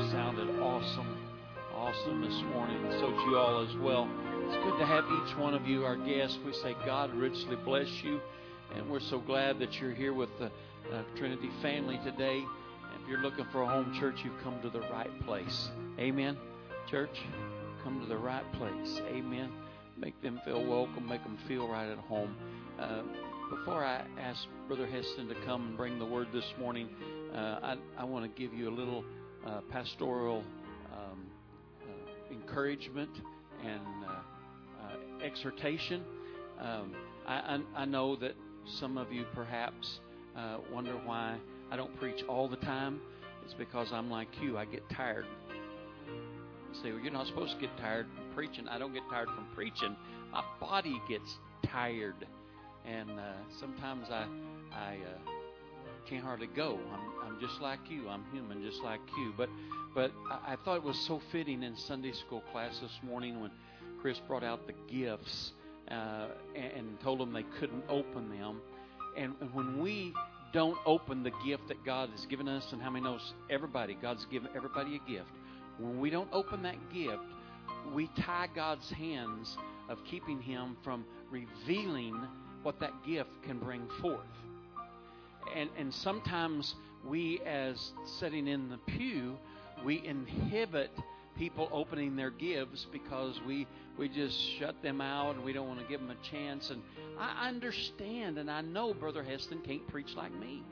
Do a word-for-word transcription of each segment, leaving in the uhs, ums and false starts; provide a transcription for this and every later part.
sounded awesome, awesome this morning. So did you all as well. It's good to have each one of you, our guests. We say God richly bless you, and we're so glad that you're here with the uh, Trinity family today. And if you're looking for a home church, you've come to the right place. Amen. Church, come to the right place. Amen. Make them feel welcome. Make them feel right at home. Uh, before I ask Brother Heston to come and bring the word this morning, uh, I, I want to give you a little uh, pastoral um, uh, encouragement and uh, uh, exhortation. Um, I, I, I know that some of you perhaps uh, wonder why I don't preach all the time. It's because I'm like you. I get tired. You say, well, you're not supposed to get tired from preaching. I don't get tired from preaching. My body gets tired. And uh, sometimes I I uh, can't hardly go. I'm, I'm just like you. I'm human just like you. But but I, I thought it was so fitting in Sunday school class this morning when Chris brought out the gifts uh, and, and told them they couldn't open them. And, and when we don't open the gift that God has given us, and how many knows everybody, God's given everybody a gift. When we don't open that gift, we tie God's hands of keeping Him from revealing what that gift can bring forth. And and sometimes we, as sitting in the pew, we inhibit people opening their gifts because we, we just shut them out and we don't want to give them a chance. And I understand and I know Brother Heston can't preach like me.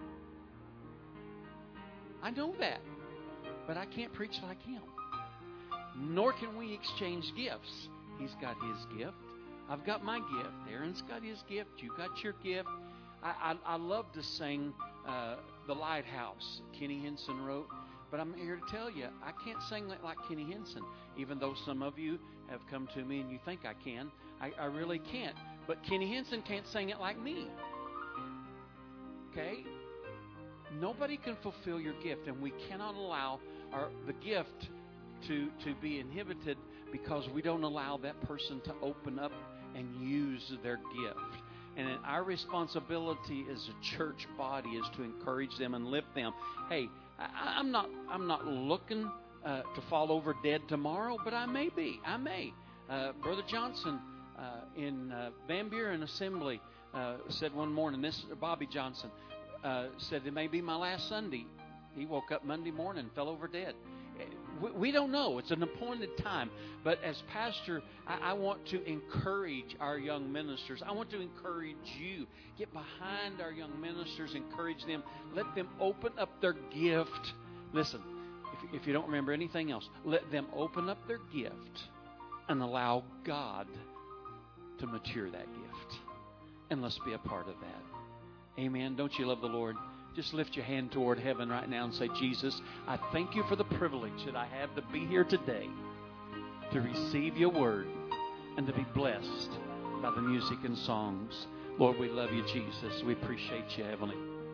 I know that. But I can't preach like him. Nor can we exchange gifts. He's got his gift. I've got my gift. Aaron's got his gift. You got your gift. I, I, I love to sing uh, The Lighthouse, Kenny Henson wrote. But I'm here to tell you, I can't sing like, like Kenny Henson, even though some of you have come to me and you think I can. I, I really can't. But Kenny Henson can't sing it like me. Okay? Nobody can fulfill your gift, and we cannot allow our, the gift to, to be inhibited because we don't allow that person to open up and use their gift. And our responsibility as a church body is to encourage them and lift them. Hey, I, I'm not I'm not looking uh, to fall over dead tomorrow, but I may be. I may. Uh, Brother Johnson uh, in uh, Van Buren Assembly uh, said one morning, this Bobby Johnson uh, said, it may be my last Sunday. He woke up Monday morning and fell over dead. We don't know. It's an appointed time. But as pastor, I, I want to encourage our young ministers. I want to encourage you. Get behind our young ministers. Encourage them. Let them open up their gift. Listen, if, if you don't remember anything else, let them open up their gift and allow God to mature that gift. And let's be a part of that. Amen. Don't you love the Lord? Just lift your hand toward heaven right now and say, Jesus, I thank you for the privilege that I have to be here today to receive your word and to be blessed by the music and songs. Lord, we love you, Jesus. We appreciate you, Heavenly.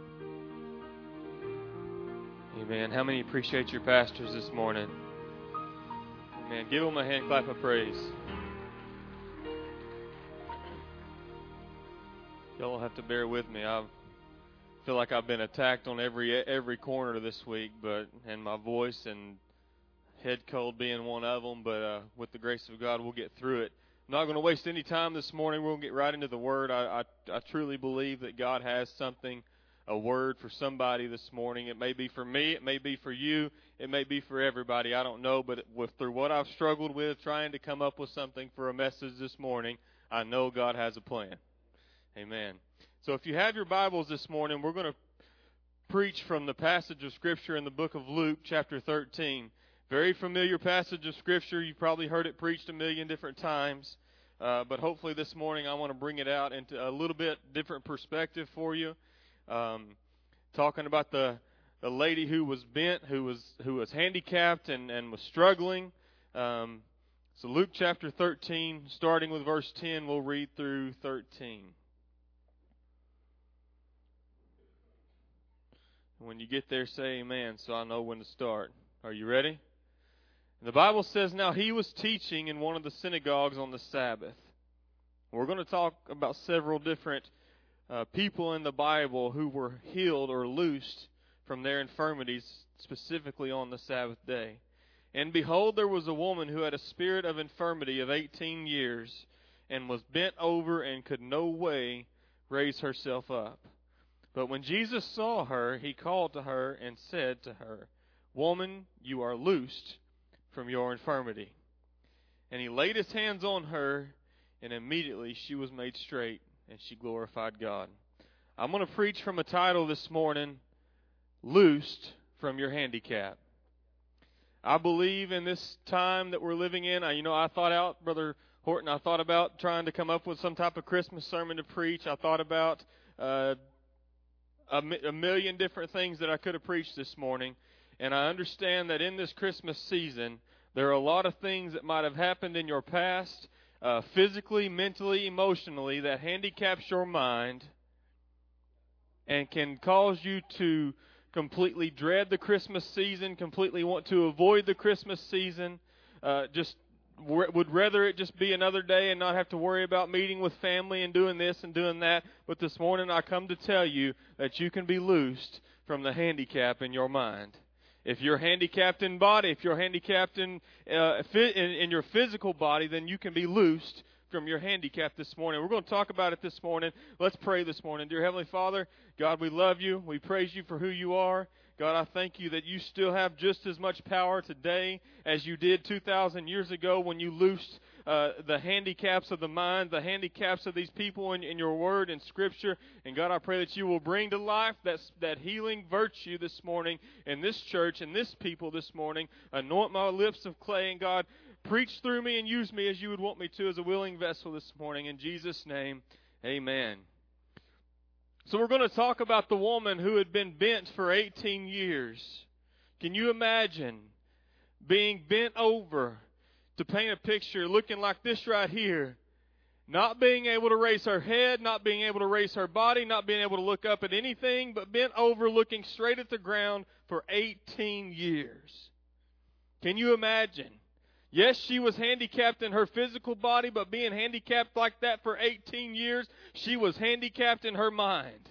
Amen. How many appreciate your pastors this morning? Amen. Give them a hand clap of praise. Y'all have to bear with me. I've I feel like I've been attacked on every every corner this week, but and my voice and head cold being one of them. But uh, with the grace of God, we'll get through it. I'm not going to waste any time this morning. We'll get right into the Word. I, I I truly believe that God has something, a word for somebody this morning. It may be for me. It may be for you. It may be for everybody. I don't know. But with through what I've struggled with trying to come up with something for a message this morning, I know God has a plan. Amen. So if you have your Bibles this morning, we're going to preach from the passage of Scripture in the book of Luke, chapter thirteen. Very familiar passage of Scripture. You've probably heard it preached a million different times. Uh, but hopefully this morning I want to bring it out into a little bit different perspective for you. Um, talking about the, the lady who was bent, who was who was handicapped and, and was struggling. Um, so Luke chapter thirteen, starting with verse ten, we'll read through thirteen. When you get there, say amen, so I know when to start. Are you ready? The Bible says, now he was teaching in one of the synagogues on the Sabbath. We're going to talk about several different uh, people in the Bible who were healed or loosed from their infirmities specifically on the Sabbath day. And behold, there was a woman who had a spirit of infirmity of eighteen years, and was bent over, and could no way raise herself up. But when Jesus saw her, he called to her, and said to her, Woman, you are loosed from your infirmity. And he laid his hands on her, and immediately she was made straight, and she glorified God. I'm going to preach from a title this morning, Loosed from Your Handicap. I believe in this time that we're living in, I, you know, I thought out, Brother Horton, I thought about trying to come up with some type of Christmas sermon to preach. I thought about uh, a, a million different things that I could have preached this morning. And I understand that in this Christmas season, there are a lot of things that might have happened in your past, uh, physically, mentally, emotionally, that handicaps your mind and can cause you to completely dread the Christmas season, completely want to avoid the Christmas season, uh, just w- would rather it just be another day and not have to worry about meeting with family and doing this and doing that. But this morning I come to tell you that you can be loosed from the handicap in your mind. If you're handicapped in body, if you're handicapped in, uh, in, in your physical body, then you can be loosed from your handicap this morning. We're going to talk about it this morning. Let's pray this morning. Dear Heavenly Father, God, we love you. We praise you for who you are. God, I thank you that you still have just as much power today as you did two thousand years ago when you loosed uh, the handicaps of the mind, the handicaps of these people in, in your word and scripture. And God, I pray that you will bring to life that, that healing virtue this morning in this church and this people this morning. Anoint my lips of clay, and God, preach through me and use me as you would want me to as a willing vessel this morning. In Jesus' name, amen. So we're going to talk about the woman who had been bent for eighteen years. Can you imagine being bent over, to paint a picture, looking like this right here? Not being able to raise her head, not being able to raise her body, not being able to look up at anything, but bent over, looking straight at the ground for eighteen years. Can you imagine? Yes, she was handicapped in her physical body, but being handicapped like that for eighteen years, she was handicapped in her mind.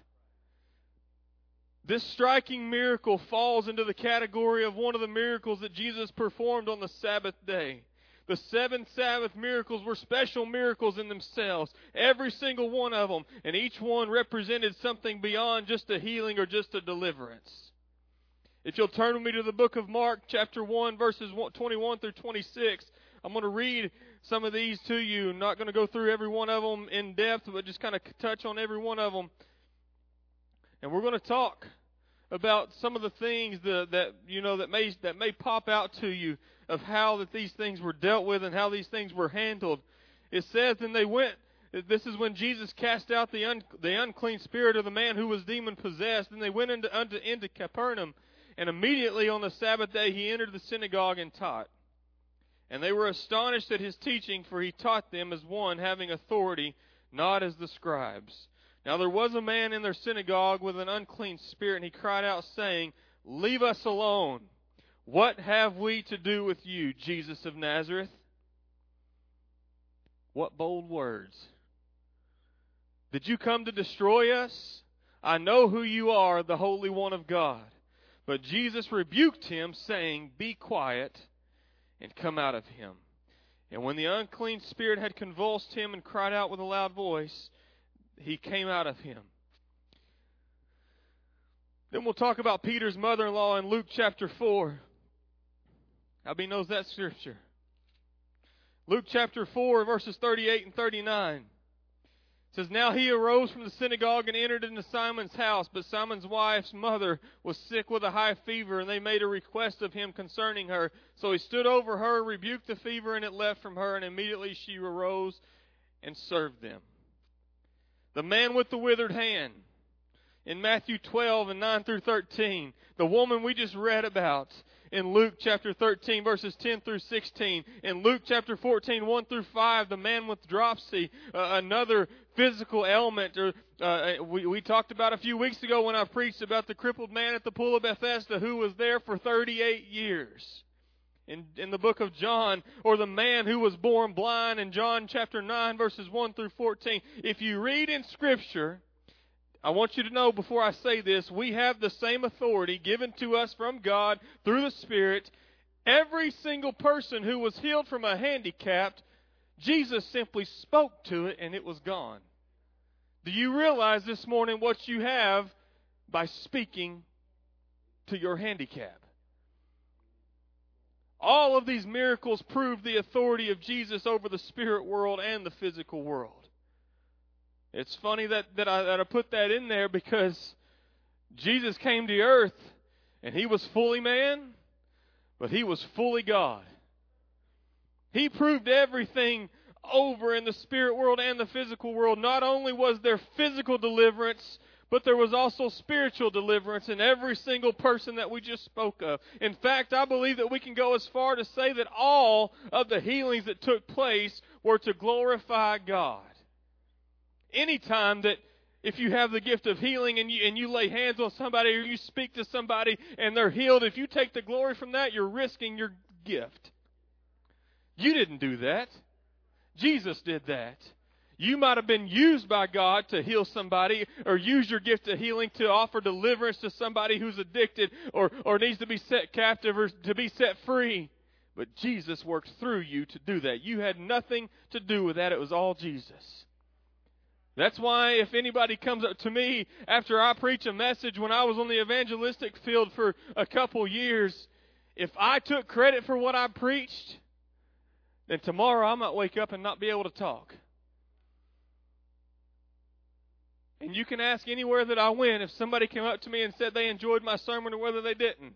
This striking miracle falls into the category of one of the miracles that Jesus performed on the Sabbath day. The seven Sabbath miracles were special miracles in themselves, every single one of them, and each one represented something beyond just a healing or just a deliverance. If you'll turn with me to the book of Mark, chapter one, verses twenty-one through twenty-six, I'm going to read some of these to you. I'm not going to go through every one of them in depth, but just kind of touch on every one of them. And we're going to talk about some of the things that, that you know that may that may pop out to you of how that these things were dealt with and how these things were handled. It says, and they went. This is when Jesus cast out the un, the unclean spirit of the man who was demon possessed, and they went into unto, into Capernaum. And immediately on the Sabbath day he entered the synagogue and taught. And they were astonished at his teaching, for he taught them as one having authority, not as the scribes. Now there was a man in their synagogue with an unclean spirit, and he cried out, saying, Leave us alone. What have we to do with you, Jesus of Nazareth? What bold words. Did you come to destroy us? I know who you are, the Holy One of God. But Jesus rebuked him, saying, Be quiet, and come out of him. And when the unclean spirit had convulsed him and cried out with a loud voice, he came out of him. Then we'll talk about Peter's mother-in-law in Luke chapter four. How many knows that scripture? Luke chapter four, verses thirty-eight and thirty-nine. It says, Now he arose from the synagogue and entered into Simon's house. But Simon's wife's mother was sick with a high fever, and they made a request of him concerning her. So he stood over her, rebuked the fever, and it left from her, and immediately she arose and served them. The man with the withered hand. In Matthew twelve and nine through thirteen. The woman we just read about in Luke chapter thirteen, verses ten through sixteen. In Luke chapter fourteen, one through five, the man with dropsy, uh, another physical ailment. Or, uh, we, we talked about a few weeks ago when I preached about the crippled man at the pool of Bethesda who was there for thirty-eight years. In, in the book of John, or the man who was born blind in John chapter nine, verses one through fourteen. If you read in Scripture, I want you to know before I say this, we have the same authority given to us from God through the Spirit. Every single person who was healed from a handicap, Jesus simply spoke to it and it was gone. Do you realize this morning what you have by speaking to your handicap? All of these miracles prove the authority of Jesus over the spirit world and the physical world. It's funny that, that, I, that I put that in there because Jesus came to earth and He was fully man, but He was fully God. He proved everything over in the spirit world and the physical world. Not only was there physical deliverance, but there was also spiritual deliverance in every single person that we just spoke of. In fact, I believe that we can go as far to say that all of the healings that took place were to glorify God. Anytime that if you have the gift of healing and you, and you lay hands on somebody or you speak to somebody and they're healed, if you take the glory from that, you're risking your gift. You didn't do that. Jesus did that. You might have been used by God to heal somebody or use your gift of healing to offer deliverance to somebody who's addicted or, or needs to be set captive or to be set free. But Jesus worked through you to do that. You had nothing to do with that. It was all Jesus. That's why if anybody comes up to me after I preach a message when I was on the evangelistic field for a couple years, if I took credit for what I preached, then tomorrow I might wake up and not be able to talk. And you can ask anywhere that I went if somebody came up to me and said they enjoyed my sermon or whether they didn't.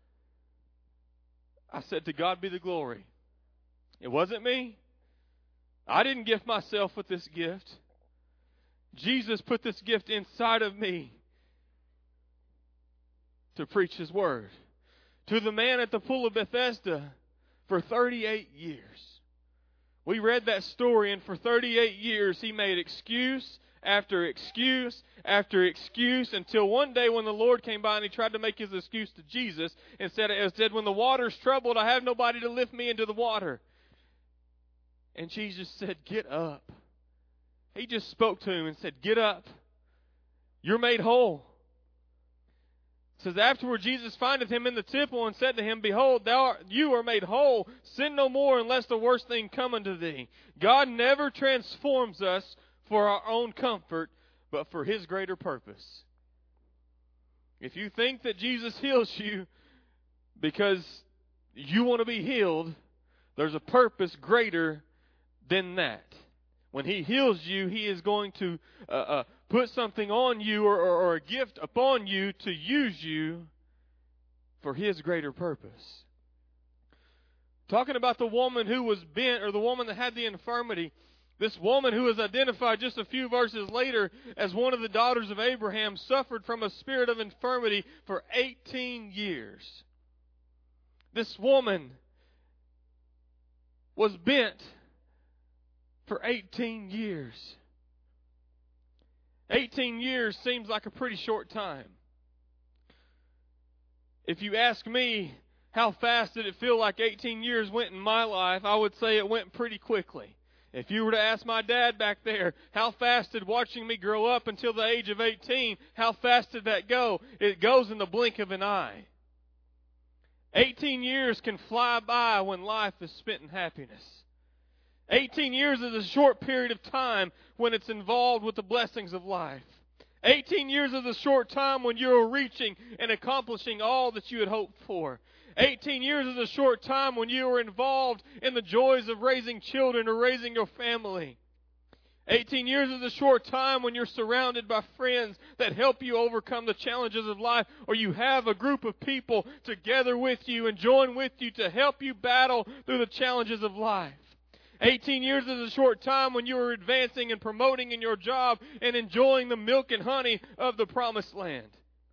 I said, to God be the glory. It wasn't me. I didn't gift myself with this gift. Jesus put this gift inside of me to preach His word. To the man at the pool of Bethesda for thirty-eight years. We read that story, and for thirty-eight years he made excuse after excuse after excuse until one day when the Lord came by and he tried to make his excuse to Jesus and said, said when the water's troubled, I have nobody to lift me into the water. And Jesus said, get up. He just spoke to him and said, get up. You're made whole. It says, afterward Jesus findeth him in the temple and said to him, behold, thou art, you are made whole. Sin no more unless the worst thing come unto thee. God never transforms us for our own comfort, but for His greater purpose. If you think that Jesus heals you because you want to be healed, there's a purpose greater than that. When He heals you, He is going to uh, uh, put something on you or, or, or a gift upon you to use you for His greater purpose. Talking about the woman who was bent, or the woman that had the infirmity, this woman who is identified just a few verses later as one of the daughters of Abraham suffered from a spirit of infirmity for eighteen years. This woman was bent for eighteen years. eighteen years seems like a pretty short time. If you ask me, how fast did it feel like eighteen years went in my life, I would say it went pretty quickly. If you were to ask my dad back there, how fast did watching me grow up until the age of eighteen, how fast did that go? It goes in the blink of an eye. eighteen years can fly by when life is spent in happiness. eighteen years is a short period of time when it's involved with the blessings of life. eighteen years is a short time when you're reaching and accomplishing all that you had hoped for. eighteen years is a short time when you are involved in the joys of raising children or raising your family. eighteen years is a short time when you're surrounded by friends that help you overcome the challenges of life, or you have a group of people together with you and join with you to help you battle through the challenges of life. eighteen years is a short time when you are advancing and promoting in your job and enjoying the milk and honey of the promised land.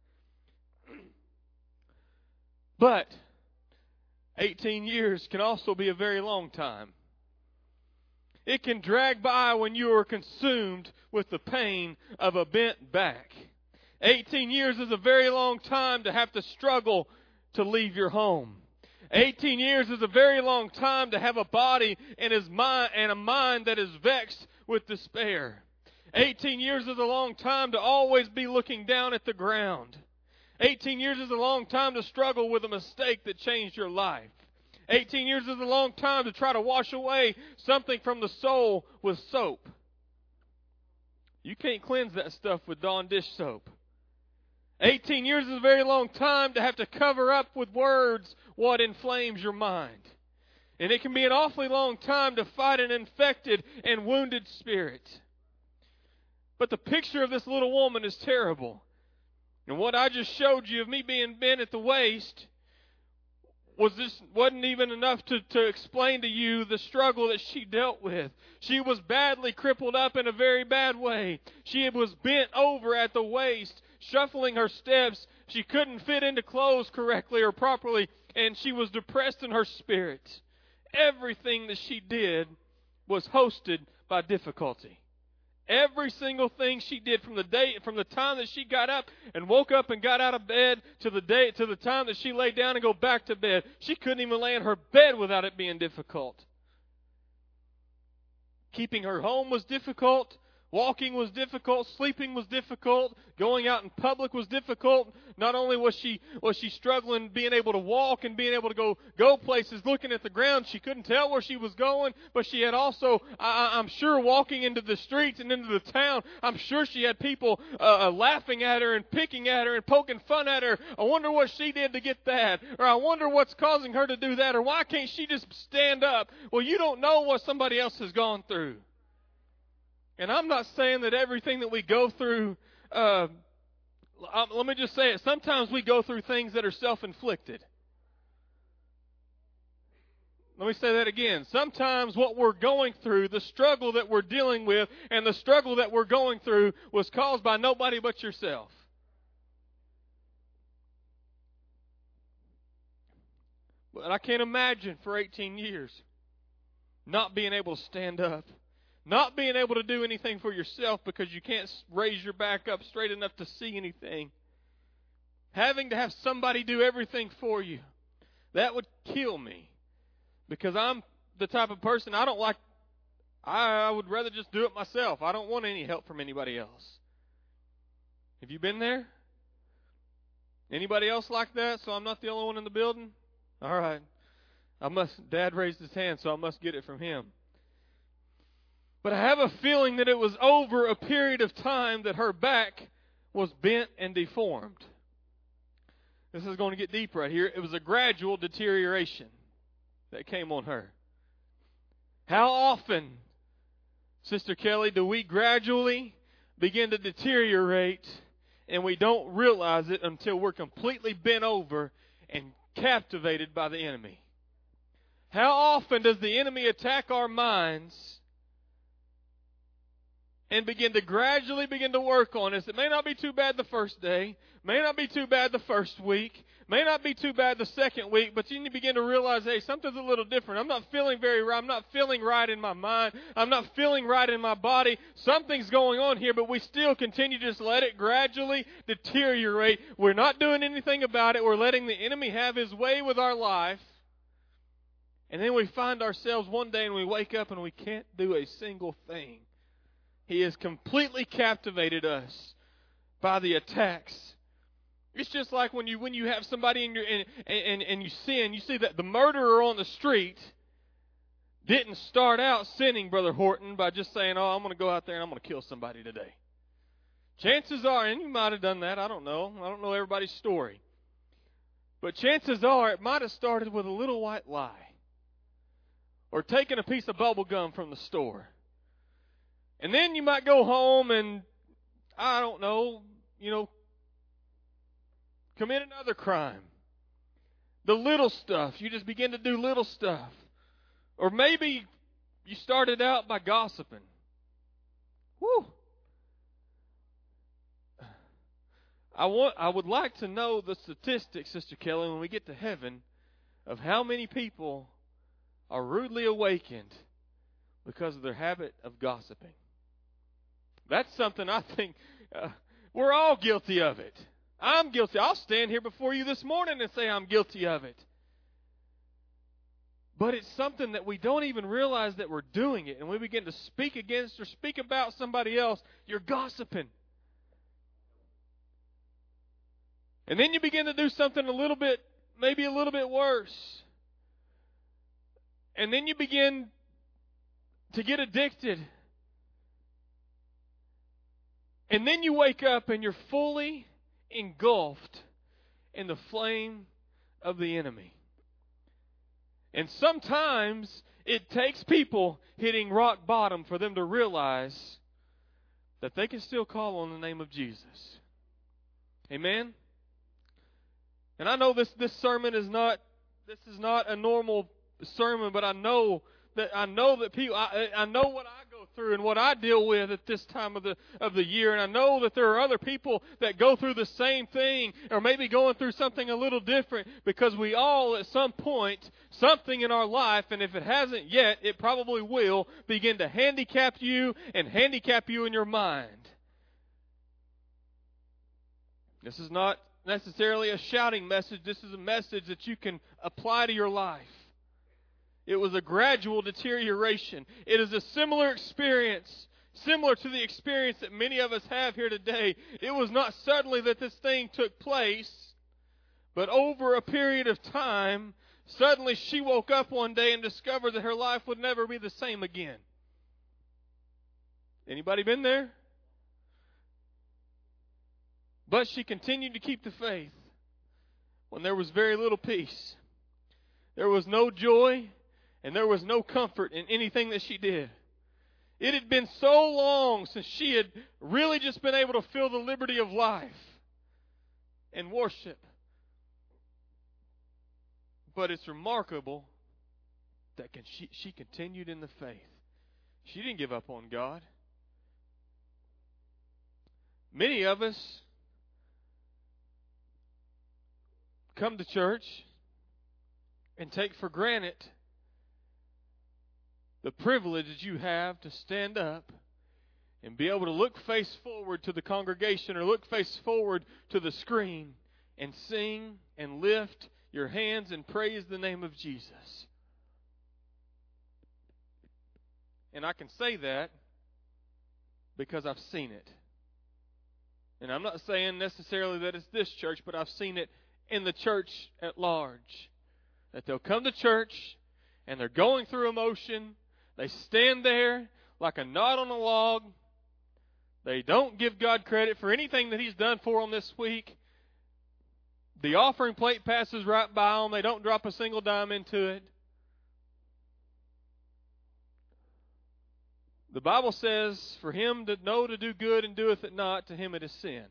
But eighteen years can also be a very long time. It can drag by when you are consumed with the pain of a bent back. eighteen years is a very long time to have to struggle to leave your home. eighteen years is a very long time to have a body and, his mind, and a mind that is vexed with despair. eighteen years is a long time to always be looking down at the ground. eighteen years is a long time to struggle with a mistake that changed your life. eighteen years is a long time to try to wash away something from the soul with soap. You can't cleanse that stuff with Dawn dish soap. eighteen years is a very long time to have to cover up with words what inflames your mind. And it can be an awfully long time to fight an infected and wounded spirit. But the picture of this little woman is terrible. And what I just showed you of me being bent at the waist was this wasn't even enough to, to explain to you the struggle that she dealt with. She was badly crippled up in a very bad way. She was bent over at the waist, shuffling her steps. She couldn't fit into clothes correctly or properly, and she was depressed in her spirit. Everything that she did was hosted by difficulty. Every single thing she did from the day, from the time that she got up and woke up and got out of bed to the day, to the time that she laid down and go back to bed, she couldn't even lay in her bed without it being difficult. Keeping her home was difficult. Walking was difficult. Sleeping was difficult. Going out in public was difficult. Not only was she was she struggling being able to walk and being able to go go places, looking at the ground, she couldn't tell where she was going. But she had also, I, I'm sure, walking into the streets and into the town, I'm sure she had people uh, laughing at her and picking at her and poking fun at her. I wonder what she did to get that, or I wonder what's causing her to do that, or why can't she just stand up? Well, you don't know what somebody else has gone through. And I'm not saying that everything that we go through, uh, let me just say it, sometimes we go through things that are self-inflicted. Let me say that again. Sometimes what we're going through, the struggle that we're dealing with, and the struggle that we're going through was caused by nobody but yourself. But I can't imagine for eighteen years not being able to stand up. Not being able to do anything for yourself because you can't raise your back up straight enough to see anything. Having to have somebody do everything for you. That would kill me. Because I'm the type of person, I don't like, I, I would rather just do it myself. I don't want any help from anybody else. Have you been there? Anybody else like that? So I'm not the only one in the building? All right. I must, Dad raised his hand, so I must get it from him. But I have a feeling that it was over a period of time that her back was bent and deformed. This is going to get deep right here. It was a gradual deterioration that came on her. How often, Sister Kelly, do we gradually begin to deteriorate and we don't realize it until we're completely bent over and captivated by the enemy? How often does the enemy attack our minds and begin to gradually begin to work on us? It may not be too bad the first day, may not be too bad the first week, may not be too bad the second week, but you begin to realize, hey, something's a little different. I'm not feeling very right. I'm not feeling right in my mind. I'm not feeling right in my body. Something's going on here, but we still continue to just let it gradually deteriorate. We're not doing anything about it. We're letting the enemy have his way with our life. And then we find ourselves one day and we wake up and we can't do a single thing. He has completely captivated us by the attacks. It's just like when you when you have somebody in your and, and, and you sin, you see that the murderer on the street didn't start out sinning, Brother Horton, by just saying, oh, I'm going to go out there and I'm going to kill somebody today. Chances are, and you might have done that, I don't know. I don't know everybody's story. But chances are it might have started with a little white lie. Or taking a piece of bubble gum from the store. And then you might go home and, I don't know, you know, commit another crime. The little stuff. You just begin to do little stuff. Or maybe you started out by gossiping. Woo! I want. I would like to know the statistics, Sister Kelly, when we get to heaven, of how many people are rudely awakened because of their habit of gossiping. That's something I think uh, we're all guilty of it. I'm guilty. I'll stand here before you this morning and say I'm guilty of it. But it's something that we don't even realize that we're doing it. And we begin to speak against or speak about somebody else. You're gossiping. And then you begin to do something a little bit, maybe a little bit worse. And then you begin to get addicted. And then you wake up and you're fully engulfed in the flame of the enemy. And sometimes it takes people hitting rock bottom for them to realize that they can still call on the name of Jesus. Amen? And I know this, this sermon is not, this is not a normal sermon, but I know that I know that people, I, I know what I go through and what I deal with at this time of the of the year, and I know that there are other people that go through the same thing, or maybe going through something a little different, because we all at some point, something in our life, and if it hasn't yet, it probably will, begin to handicap you and handicap you in your mind. This is not necessarily a shouting message. This is a message that you can apply to your life. It was a gradual deterioration. It is a similar experience, similar to the experience that many of us have here today. It was not suddenly that this thing took place, but over a period of time, suddenly she woke up one day and discovered that her life would never be the same again. Anybody been there? But she continued to keep the faith when there was very little peace. There was no joy. And there was no comfort in anything that she did. It had been so long since she had really just been able to feel the liberty of life and worship. But it's remarkable that can she, she continued in the faith. She didn't give up on God. Many of us come to church and take for granted the privilege that you have to stand up and be able to look face forward to the congregation or look face forward to the screen and sing and lift your hands and praise the name of Jesus. And I can say that because I've seen it. And I'm not saying necessarily that it's this church, but I've seen it in the church at large. That they'll come to church and they're going through emotion. They stand there like a knot on a log. They don't give God credit for anything that He's done for them this week. The offering plate passes right by them. They don't drop a single dime into it. The Bible says, for him to know to do good and doeth it not, to him it is sin.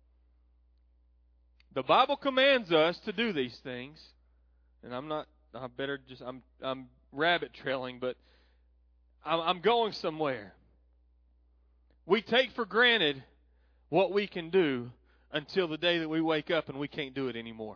The Bible commands us to do these things. And I'm not, I better just, I'm, I'm rabbit trailing, but I'm going somewhere. We take for granted what we can do until the day that we wake up and we can't do it anymore.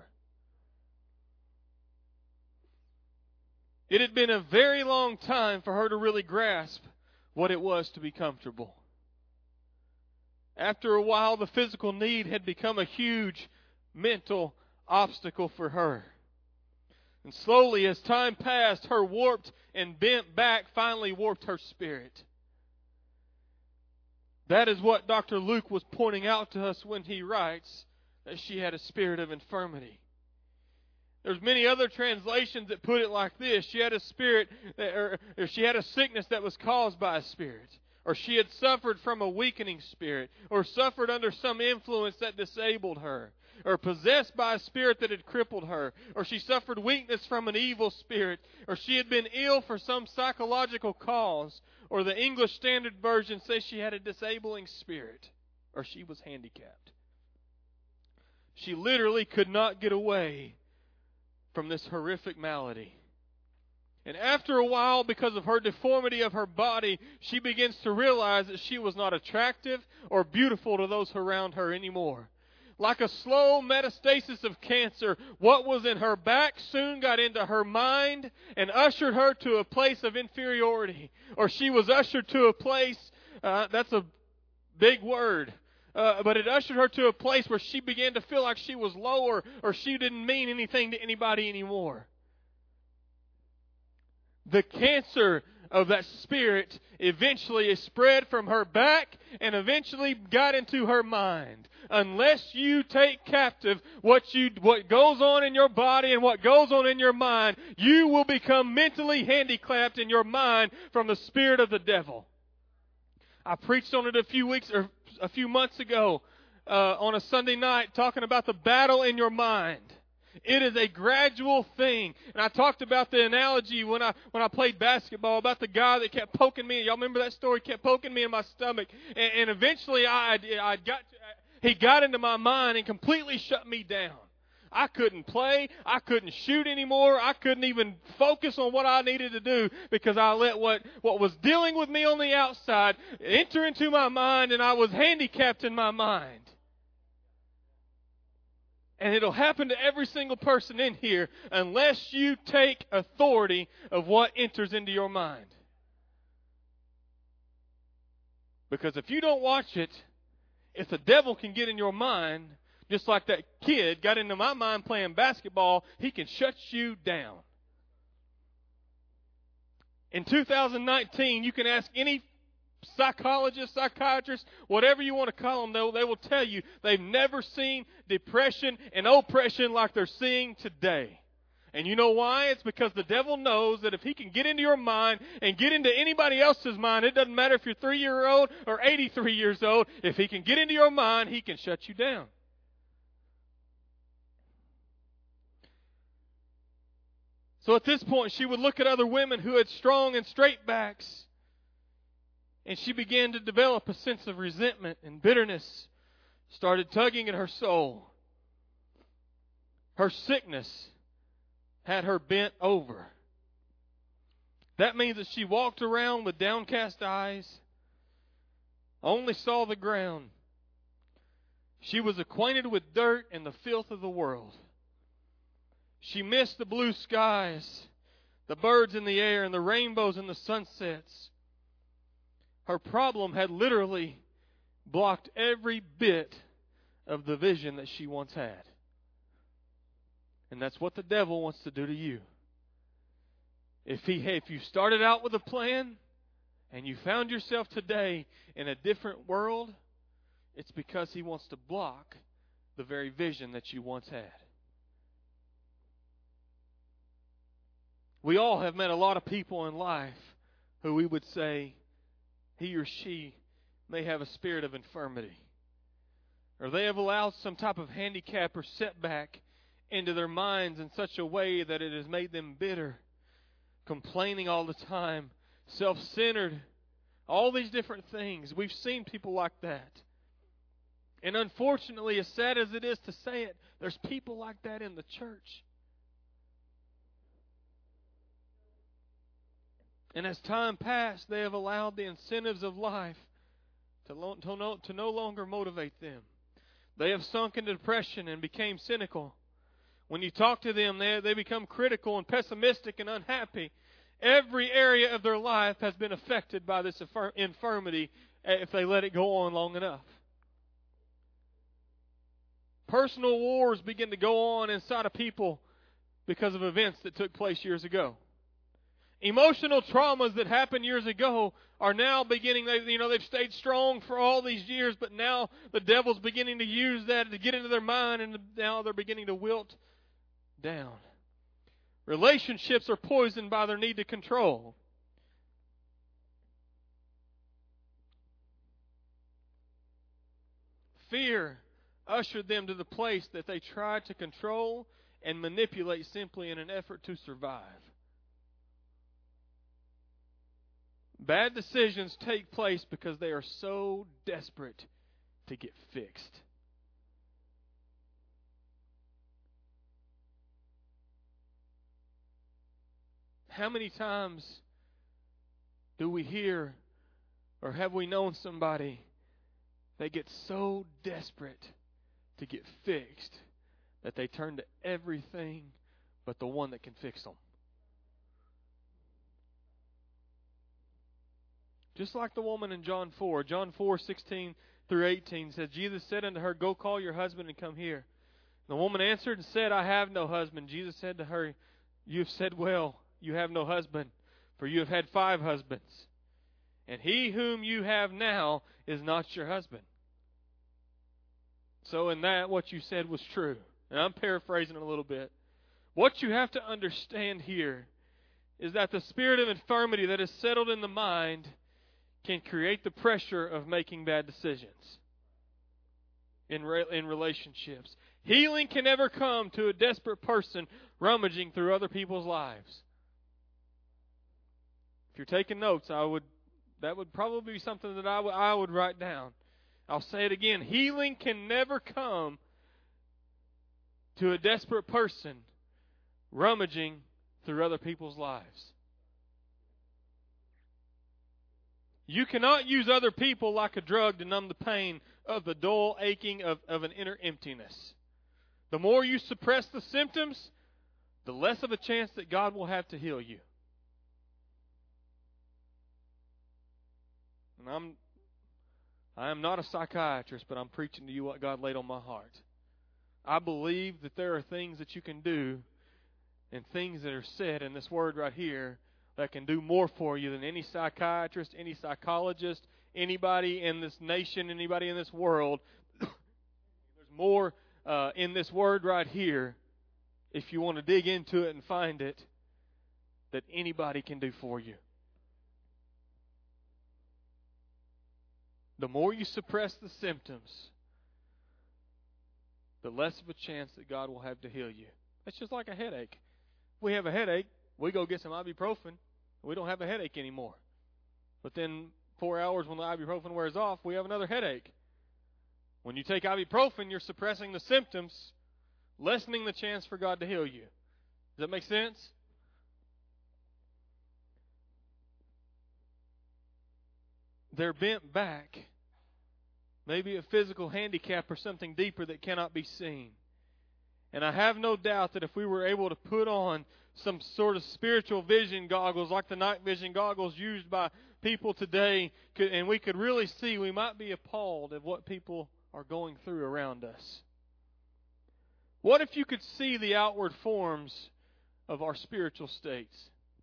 It had been a very long time for her to really grasp what it was to be comfortable. After a while, the physical need had become a huge mental obstacle for her. And slowly, as time passed, her warped and bent back finally warped her spirit. That is what Doctor Luke was pointing out to us when he writes that she had a spirit of infirmity. There's many other translations that put it like this. She had a spirit, that, or, or she had a sickness that was caused by a spirit. Or she had suffered from a weakening spirit. Or suffered under some influence that disabled her. Or possessed by a spirit that had crippled her. Or she suffered weakness from an evil spirit. Or she had been ill for some psychological cause. Or the English Standard Version says she had a disabling spirit. Or she was handicapped. She literally could not get away from this horrific malady. And after a while, because of her deformity of her body, she begins to realize that she was not attractive or beautiful to those around her anymore. Like a slow metastasis of cancer, what was in her back soon got into her mind and ushered her to a place of inferiority. Or she was ushered to a place, uh, that's a big word, uh, but it ushered her to a place where she began to feel like she was lower or she didn't mean anything to anybody anymore. the cancer of that spirit eventually is spread from her back and eventually got into her mind. Unless you take captive what you what goes on in your body and what goes on in your mind, you will become mentally handicapped in your mind from the spirit of the devil. I preached on it a few weeks or a few months ago uh, on a Sunday night, talking about the battle in your mind. It is a gradual thing. And I talked about the analogy when I when I played basketball about the guy that kept poking me. Y'all remember that story? Kept poking me in my stomach. And, and eventually I I got to, he got into my mind and completely shut me down. I couldn't play. I couldn't shoot anymore. I couldn't even focus on what I needed to do because I let what, what was dealing with me on the outside enter into my mind, and I was handicapped in my mind. And it'll happen to every single person in here unless you take authority of what enters into your mind. Because if you don't watch it, if the devil can get in your mind, just like that kid got into my mind playing basketball, he can shut you down. In two thousand nineteen, you can ask any psychologist, psychiatrist, whatever you want to call them, they, they will tell you they've never seen depression and oppression like they're seeing today. And you know why? It's because the devil knows that if he can get into your mind and get into anybody else's mind, it doesn't matter if you're three-year-old or eighty-three years old, if he can get into your mind, he can shut you down. So at this point, she would look at other women who had strong and straight backs, and she began to develop a sense of resentment and bitterness, started tugging at her soul. Her sickness had her bent over. That means that she walked around with downcast eyes, only saw the ground. She was acquainted with dirt and the filth of the world. She missed the blue skies, the birds in the air, and the rainbows and the sunsets. Her problem had literally blocked every bit of the vision that she once had. And that's what the devil wants to do to you. If he, if you started out with a plan and you found yourself today in a different world, it's because he wants to block the very vision that you once had. We all have met a lot of people in life who we would say he or she may have a spirit of infirmity, or they have allowed some type of handicap or setback into their minds in such a way that it has made them bitter, complaining all the time, self-centered, all these different things. We've seen people like that. And unfortunately, as sad as it is to say it, there's people like that in the church. And as time passed, they have allowed the incentives of life to, lo- to, no, to no longer motivate them. They have sunk into depression and became cynical. When you talk to them, they, they become critical and pessimistic and unhappy. Every area of their life has been affected by this infirmity if they let it go on long enough. Personal wars begin to go on inside of people because of events that took place years ago. Emotional traumas that happened years ago are now beginning, they, you know, they've stayed strong for all these years, but now the devil's beginning to use that to get into their mind, and now they're beginning to wilt down. Relationships are poisoned by their need to control. Fear ushered them to the place that they tried to control and manipulate simply in an effort to survive. Bad decisions take place because they are so desperate to get fixed. How many times do we hear or have we known somebody that gets so desperate to get fixed that they turn to everything but the one that can fix them? Just like the woman in John four. John four, sixteen through eighteen says, Jesus said unto her, Go call your husband and come here. The woman answered and said, I have no husband. Jesus said to her, You have said well, you have no husband. For you have had five husbands, and he whom you have now is not your husband. So in that, what you said was true. And I'm paraphrasing it a little bit. What you have to understand here is that the spirit of infirmity that is settled in the mind can create the pressure of making bad decisions in re- in relationships. Healing can never come to a desperate person rummaging through other people's lives. If you're taking notes, I would that would probably be something that I, w- I would write down. I'll say it again. Healing can never come to a desperate person rummaging through other people's lives. You cannot use other people like a drug to numb the pain of the dull aching of, of an inner emptiness. The more you suppress the symptoms, the less of a chance that God will have to heal you. And I'm I am not a psychiatrist, but I'm preaching to you what God laid on my heart. I believe that there are things that you can do and things that are said in this word right here that can do more for you than any psychiatrist, any psychologist, anybody in this nation, anybody in this world. There's more uh, in this word right here, if you want to dig into it and find it, that anybody can do for you. The more you suppress the symptoms, the less of a chance that God will have to heal you. It's just like a headache. If we have a headache, we go get some ibuprofen. We don't have a headache anymore. But then four hours when the ibuprofen wears off, we have another headache. When you take ibuprofen, you're suppressing the symptoms, lessening the chance for God to heal you. Does that make sense? They're bent back. Maybe a physical handicap or something deeper that cannot be seen. And I have no doubt that if we were able to put on some sort of spiritual vision goggles like the night vision goggles used by people today, and we could really see, we might be appalled at what people are going through around us. What if you could see the outward forms of our spiritual states?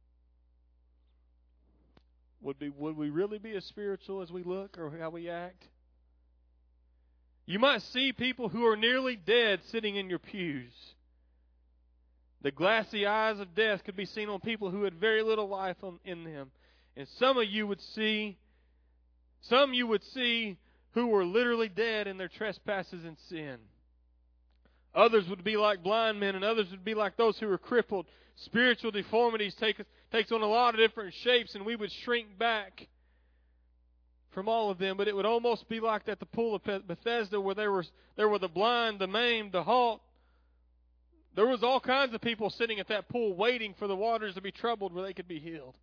Would be would we really be as spiritual as we look or how we act? You might see people who are nearly dead sitting in your pews. The glassy eyes of death could be seen on people who had very little life in them. And some of you would see, some you would see who were literally dead in their trespasses and sin. Others would be like blind men, and others would be like those who were crippled. Spiritual deformities take, takes on a lot of different shapes, and we would shrink back from all of them. But it would almost be like at the pool of Bethesda, where there was there were the blind, the maimed, the halt. There was all kinds of people sitting at that pool waiting for the waters to be troubled where they could be healed.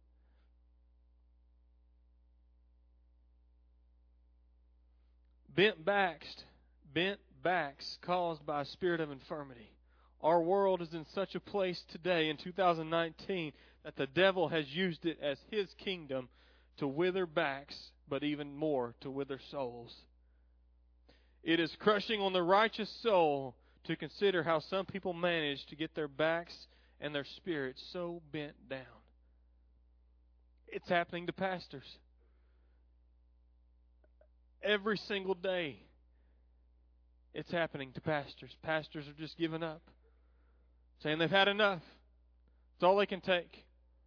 Bent backs, bent backs caused by a spirit of infirmity. Our world is in such a place today in two thousand nineteen that the devil has used it as his kingdom to wither backs, but even more to wither souls. It is crushing on the righteous soul to consider how some people manage to get their backs and their spirits so bent down. It's happening to pastors. Every single day, it's happening to pastors. Pastors are just giving up, saying they've had enough. It's all they can take.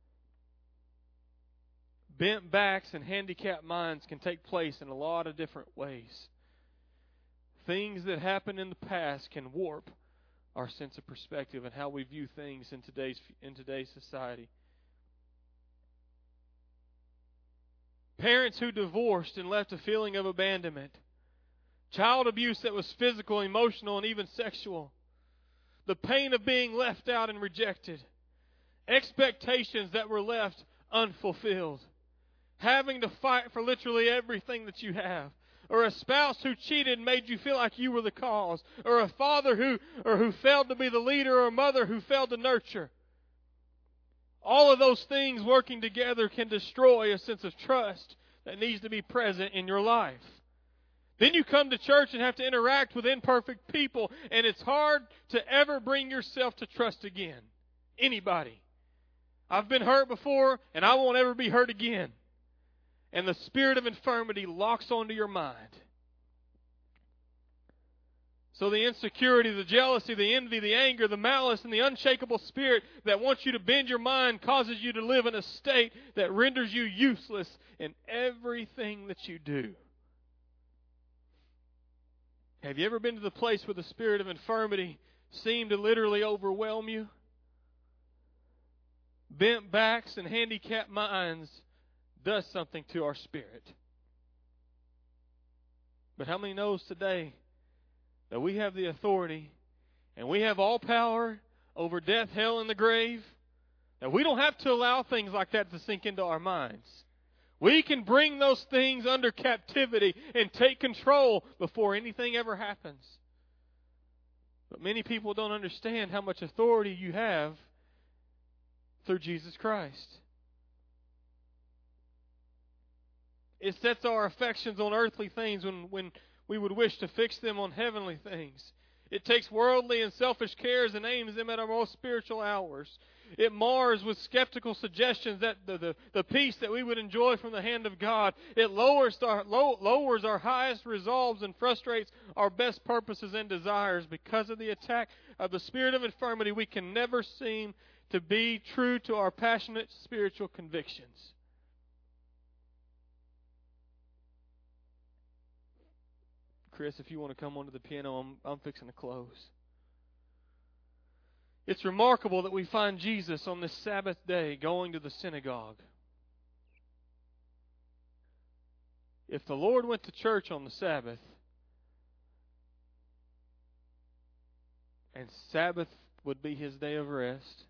Bent backs and handicapped minds can take place in a lot of different ways. Things that happened in the past can warp our sense of perspective and how we view things in today's in today's society. Parents who divorced and left a feeling of abandonment. Child abuse that was physical, emotional, and even sexual. The pain of being left out and rejected. Expectations that were left unfulfilled. Having to fight for literally everything that you have. Or a spouse who cheated and made you feel like you were the cause. Or a father who, or who failed to be the leader, or a mother who failed to nurture. All of those things working together can destroy a sense of trust that needs to be present in your life. Then you come to church and have to interact with imperfect people, and it's hard to ever bring yourself to trust again. Anybody. I've been hurt before, and I won't ever be hurt again. And the spirit of infirmity locks onto your mind. So the insecurity, the jealousy, the envy, the anger, the malice, and the unshakable spirit that wants you to bend your mind causes you to live in a state that renders you useless in everything that you do. Have you ever been to the place where the spirit of infirmity seemed to literally overwhelm you? Bent backs and handicapped minds does something to our spirit. But how many knows today that we have the authority and we have all power over death, hell, and the grave? That we don't have to allow things like that to sink into our minds. We can bring those things under captivity and take control before anything ever happens. But many people don't understand how much authority you have through Jesus Christ. It sets our affections on earthly things when, when we would wish to fix them on heavenly things. It takes worldly and selfish cares and aims them at our most spiritual hours. It mars with skeptical suggestions that the, the, the peace that we would enjoy from the hand of God. It lowers our, low, lowers our highest resolves and frustrates our best purposes and desires. Because of the attack of the spirit of infirmity, we can never seem to be true to our passionate spiritual convictions. Chris, if you want to come onto the piano, I'm, I'm fixing to close. It's remarkable that we find Jesus on this Sabbath day going to the synagogue. If the Lord went to church on the Sabbath, and Sabbath would be His day of rest,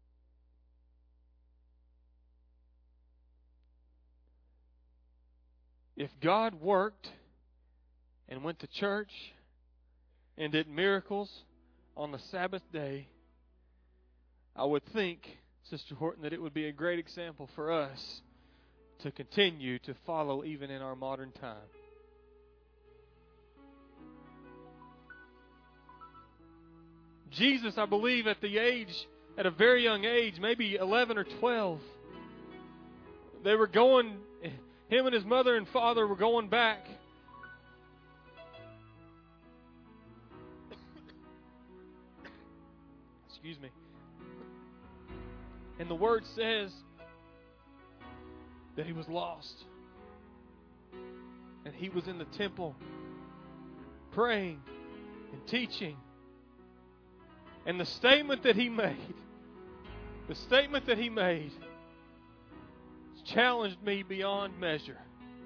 if God worked and went to church and did miracles on the Sabbath day, I would think, Sister Horton, that it would be a great example for us to continue to follow even in our modern time. Jesus, I believe, at the age, at a very young age, maybe eleven or twelve, they were going, him and his mother and father were going back. Excuse me. And the Word says that he was lost. And he was in the temple praying and teaching. And the statement that he made, the statement that he made challenged me beyond measure.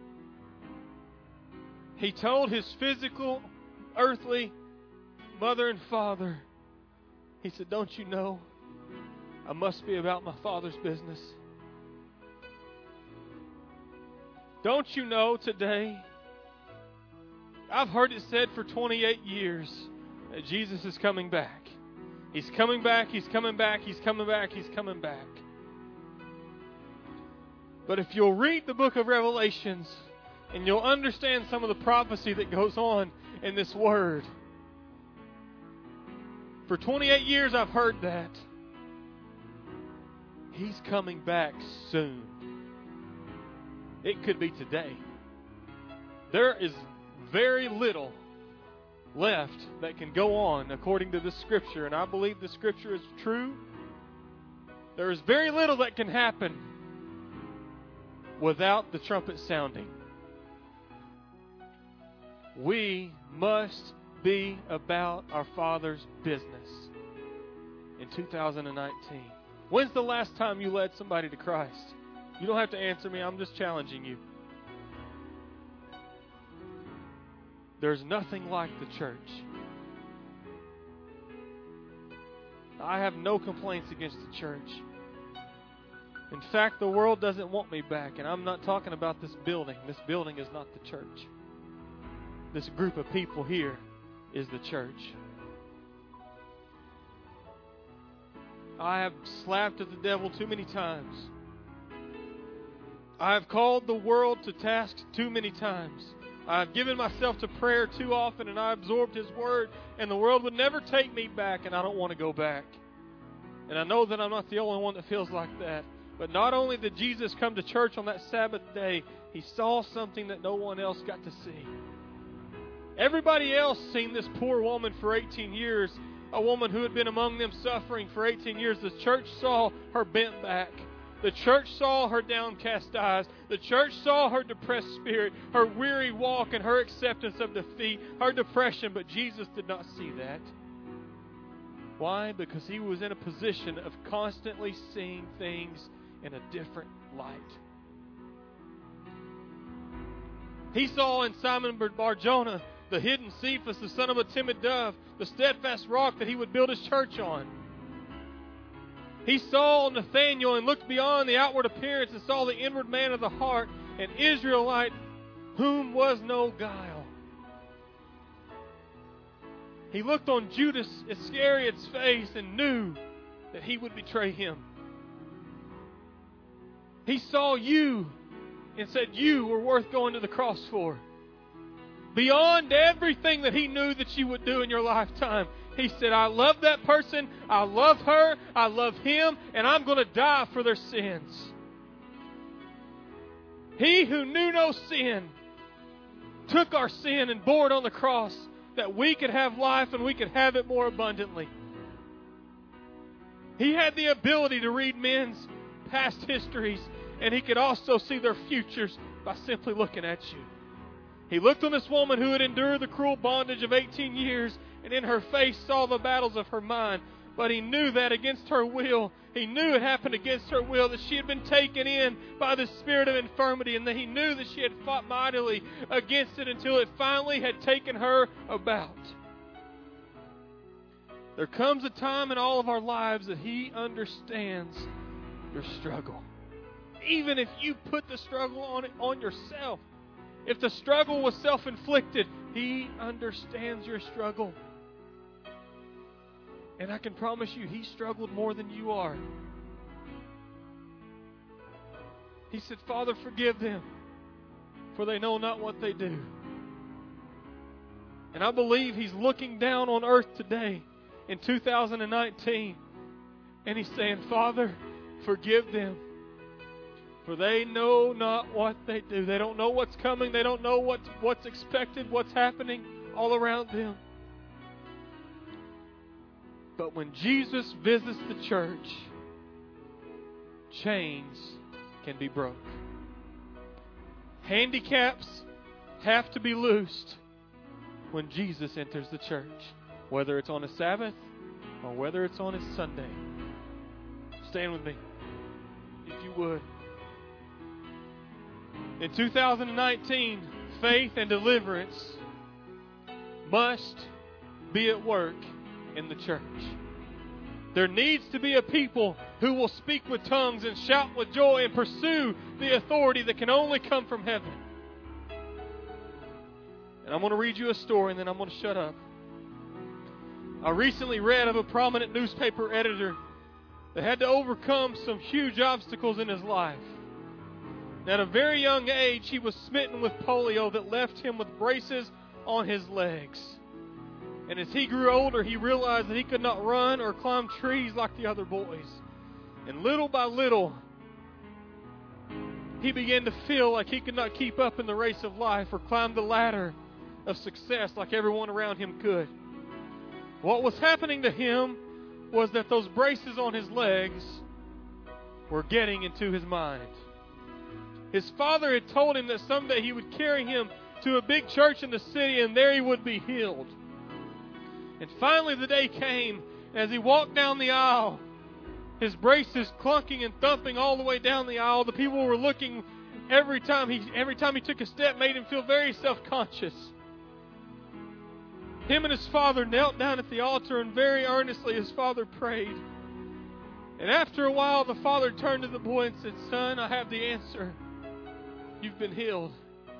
He told his physical, earthly mother and father, he said, "Don't you know I must be about my Father's business? Don't you know today, I've heard it said for twenty-eight years that Jesus is coming back. He's coming back, He's coming back, He's coming back, He's coming back. But if you'll read the book of Revelations and you'll understand some of the prophecy that goes on in this Word, for twenty-eight years I've heard that. He's coming back soon. It could be today. There is very little left that can go on according to this Scripture, and I believe the Scripture is true. There is very little that can happen without the trumpet sounding. We must be about our Father's business in two thousand nineteen. When's the last time you led somebody to Christ? You don't have to answer me. I'm just challenging you. There's nothing like the church. I have no complaints against the church. In fact, the world doesn't want me back, and I'm not talking about this building. This building is not the church. This group of people here is the church. I have slapped at the devil too many times. I have called the world to task too many times. I have given myself to prayer too often, and I absorbed His Word, and the world would never take me back, and I don't want to go back. And I know that I'm not the only one that feels like that. But not only did Jesus come to church on that Sabbath day, He saw something that no one else got to see. Everybody else seen this poor woman for eighteen years, a woman who had been among them suffering for eighteen years. The church saw her bent back. The church saw her downcast eyes. The church saw her depressed spirit, her weary walk, and her acceptance of defeat, her depression. But Jesus did not see that. Why? Because He was in a position of constantly seeing things in a different light. He saw in Simon Bar-Jonah the hidden Cephas, the son of a timid dove, the steadfast rock that He would build His church on. He saw Nathanael and looked beyond the outward appearance and saw the inward man of the heart, an Israelite whom was no guile. He looked on Judas Iscariot's face and knew that he would betray Him. He saw you and said you were worth going to the cross for. Beyond everything that He knew that you would do in your lifetime, He said, I love that person, I love her, I love him, and I'm going to die for their sins. He who knew no sin took our sin and bore it on the cross that we could have life and we could have it more abundantly. He had the ability to read men's past histories, and He could also see their futures by simply looking at you. He looked on this woman who had endured the cruel bondage of eighteen years, and in her face saw the battles of her mind. But He knew that against her will, He knew it happened against her will, that she had been taken in by the spirit of infirmity, and that He knew that she had fought mightily against it until it finally had taken her about. There comes a time in all of our lives that He understands your struggle. Even if you put the struggle on it on yourself. If the struggle was self-inflicted, He understands your struggle. And I can promise you, He struggled more than you are. He said, Father, forgive them, for they know not what they do. And I believe He's looking down on earth today in two thousand nineteen, and He's saying, Father, forgive them, for they know not what they do. They don't know what's coming. They don't know what's, what's expected, what's happening all around them. But when Jesus visits the church, chains can be broke. Handicaps have to be loosed when Jesus enters the church, whether it's on a Sabbath or whether it's on a Sunday. Stand with me, if you would. In two thousand nineteen, faith and deliverance must be at work in the church. There needs to be a people who will speak with tongues and shout with joy and pursue the authority that can only come from heaven. And I'm going to read you a story and then I'm going to shut up. I recently read of a prominent newspaper editor that had to overcome some huge obstacles in his life. At a very young age, he was smitten with polio that left him with braces on his legs. And as he grew older, he realized that he could not run or climb trees like the other boys. And little by little, he began to feel like he could not keep up in the race of life or climb the ladder of success like everyone around him could. What was happening to him was that those braces on his legs were getting into his mind. His father had told him that someday he would carry him to a big church in the city and there he would be healed. And finally the day came, and as he walked down the aisle, his braces clunking and thumping all the way down the aisle, the people were looking every time he every time he took a step, made him feel very self-conscious. Him and his father knelt down at the altar, and very earnestly his father prayed. And after a while, the father turned to the boy and said, "Son, I have the answer. You've been healed."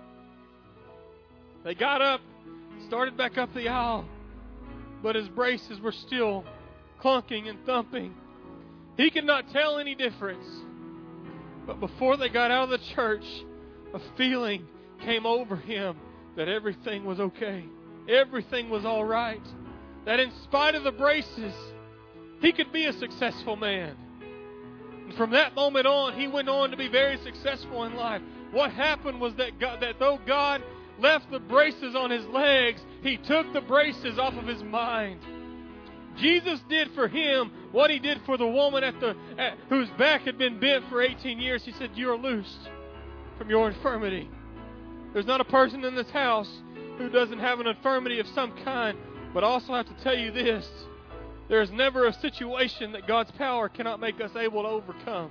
They got up, started back up the aisle, but his braces were still clunking and thumping. He could not tell any difference. But before they got out of the church, a feeling came over him that everything was okay. Everything was all right. That in spite of the braces, he could be a successful man. And from that moment on, he went on to be very successful in life. What happened was that God, that though God left the braces on his legs, he took the braces off of his mind. Jesus did for him what he did for the woman at the at, whose back had been bent for eighteen years. He said, "You are loosed from your infirmity." There's not a person in this house who doesn't have an infirmity of some kind. But I also have to tell you this. There is never a situation that God's power cannot make us able to overcome.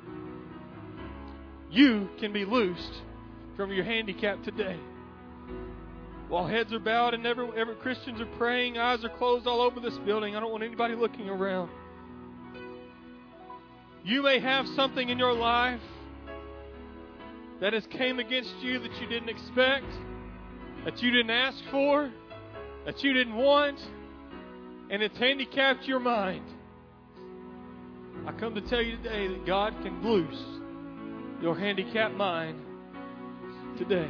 You can be loosed from your handicap today. While heads are bowed and every, every Christians are praying, eyes are closed all over this building. I don't want anybody looking around. You may have something in your life that has came against you that you didn't expect, that you didn't ask for, that you didn't want, and it's handicapped your mind. I come to tell you today that God can loose your handicapped mind today.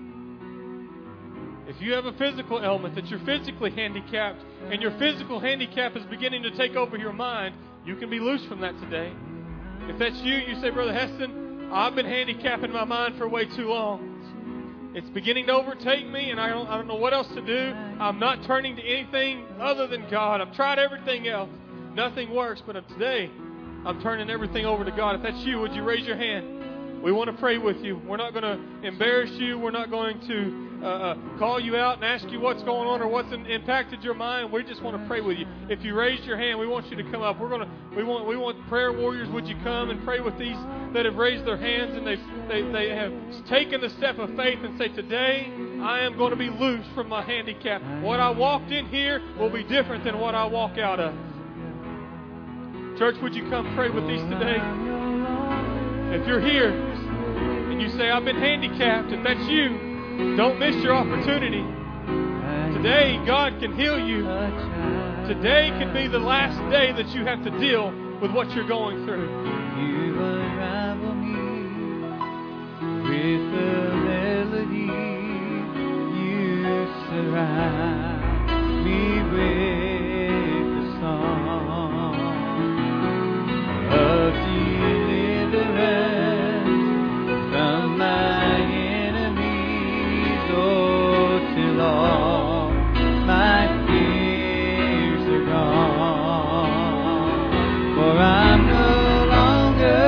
If you have a physical ailment, that you're physically handicapped, and your physical handicap is beginning to take over your mind, you can be loose from that today. If that's you, you say, "Brother Heston, I've been handicapping my mind for way too long. It's beginning to overtake me, and I don't, I don't know what else to do. I'm not turning to anything other than God. I've tried everything else. Nothing works, but today, I'm turning everything over to God." If that's you, would you raise your hand? We want to pray with you. We're not going to embarrass you. We're not going to uh, uh, call you out and ask you what's going on or what's in, impacted your mind. We just want to pray with you. If you raised your hand, we want you to come up. We're going to. We want. We want prayer warriors. Would you come and pray with these that have raised their hands and they they they have taken the step of faith and say, "Today I am going to be loose from my handicap. What I walked in here will be different than what I walk out of." Church, would you come pray with these today? If you're here and you say, "I've been handicapped," if that's you, don't miss your opportunity. Today, God can heal you. Today can be the last day that you have to deal with what you're going through. You unravel me with a melody. You surround me with a song of deliverance from my enemies. Oh, till all my fears are gone, for I'm no longer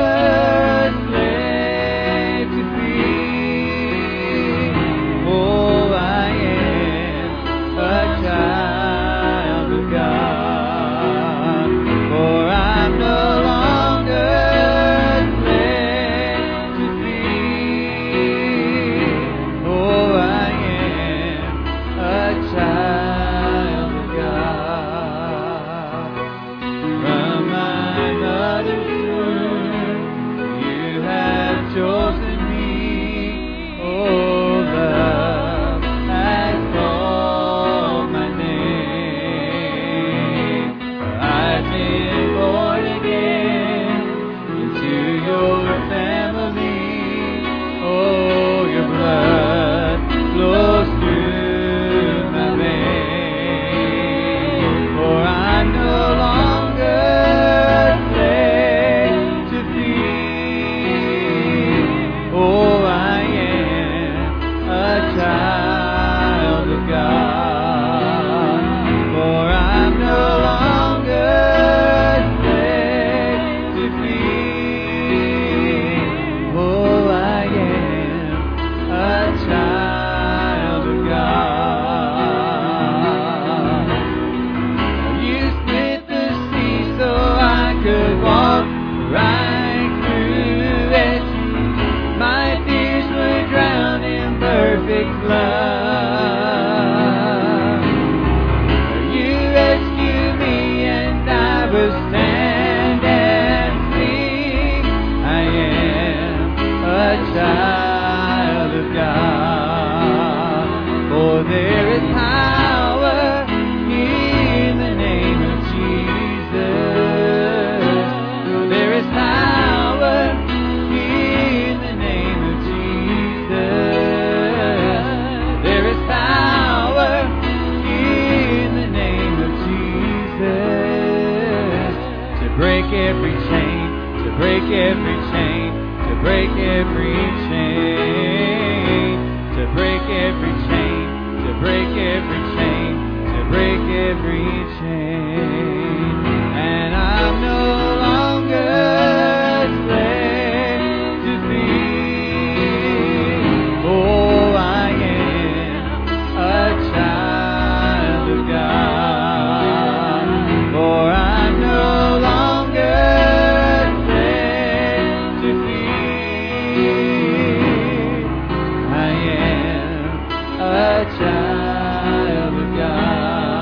every chain, to break every chain, to break every chain, to break every chain, to break every chain. And I'm no longer a slave to fear. Oh, I am a child of God, for I'm no longer a slave to fear. I am a child of God.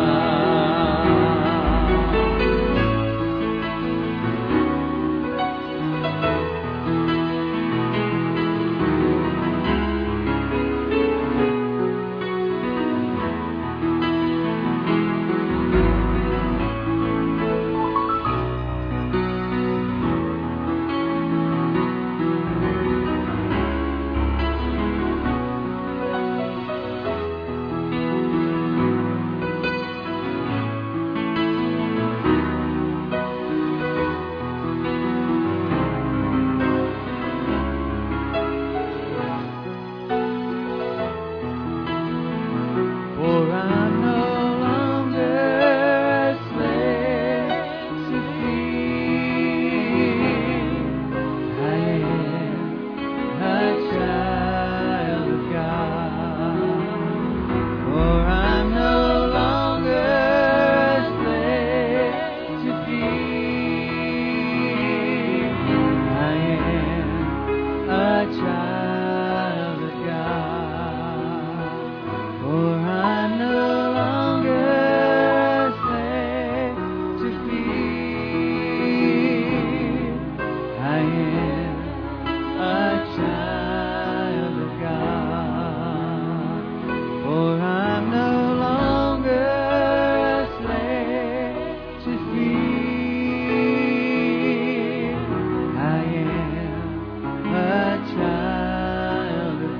For I'm no longer a slave to fear. I am a child of God. For I'm no longer a slave to fear. I am a child of God. For I'm no longer a slave to fear. I am a child of God. For I'm no longer a slave to fear. I am a child of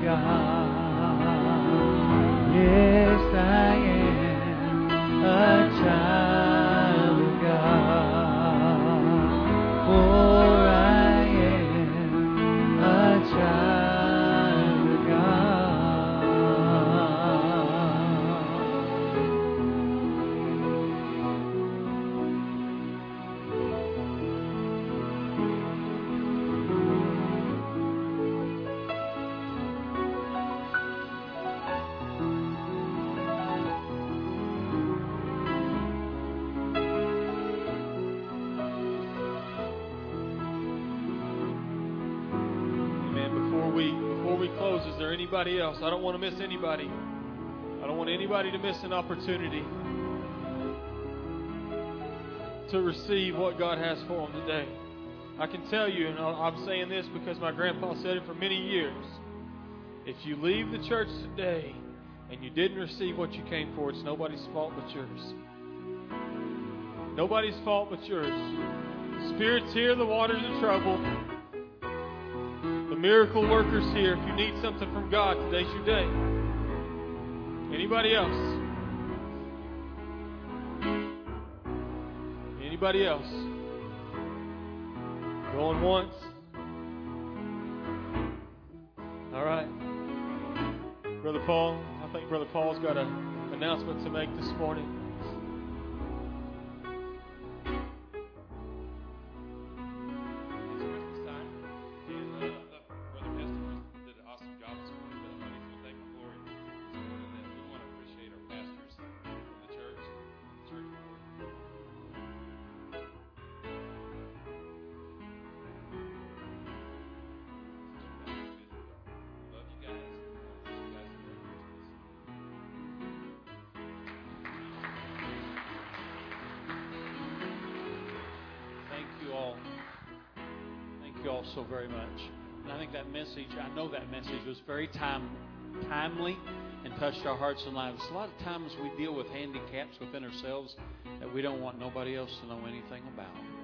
God. Yes, I am a child of God. For I am a child of Amen. Before we before we close, is there anybody else? I don't want to miss anybody. I don't want anybody to miss an opportunity to receive what God has for them today. I can tell you, and I'm saying this because my grandpa said it for many years, if you leave the church today and you didn't receive what you came for, it's nobody's fault but yours. Nobody's fault but yours. The Spirit's here, the water's in trouble. The miracle worker's here. If you need something from God, today's your day. Anybody else? Anybody else? Going once? All right. Brother Paul, I think Brother Paul's got an announcement to make this morning. So very much. And I think that message, I know that message was very time, timely and touched our hearts and lives. A lot of times we deal with handicaps within ourselves that we don't want nobody else to know anything about.